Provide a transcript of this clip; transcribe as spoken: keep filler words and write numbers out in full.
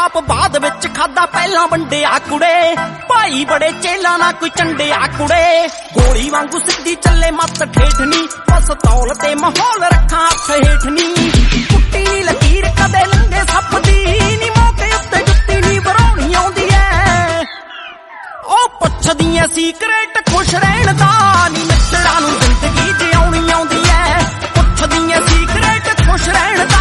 ਆਪ ਬਾਅਦ ਵਿੱਚ ਖਾਦਾ ਪਹਿਲਾਂ ਵੰਡਿਆ ਕੁੜੇ ਭਾਈ ਬੜੇ ਚੇਲਾ ਨਾ ਕੋਈ ਚੰਡਿਆ ਕੁੜੇ ਗੋਲੀ ਵਾਂਗੂ ਸਿੱਧੀ ਚੱਲੇ ਮੱਤ ਠੇਠਨੀ ਪਸਤੌਲ ਤੇ ਮਾਹੌਲ ਰੱਖਾਂ ਹੱਥ ਹੇਠਨੀ ਕੁੱਟੀ ਨੀ ਲਕੀਰ ਕਦੇ ਲੰਗੇ ਸੱਪ ਦੀ ਨੀ ਮੌਕੇ ਉੱਤੇ ਜੁੱਤੀ ਨੀ ਵਰਾਉਣੀ ਆਉਂਦੀ ਐ ਉਹ ਪੁੱਛਦੀ ਐ ਸੀਕ੍ਰੇਟ ਖੁਸ਼ ਰਹਿਣ ਦਾ ਨੀ ਮਿੱਤਰਾਂ ਨੂੰ ਜ਼ਿੰਦਗੀ ਜਿਉਣੀ ਆਉਂਦੀ ਐ ਪੁੱਛਦੀ ਐ ਸੀਕ੍ਰੇਟ ਖੁਸ਼ ਰਹਿਣ ਦਾ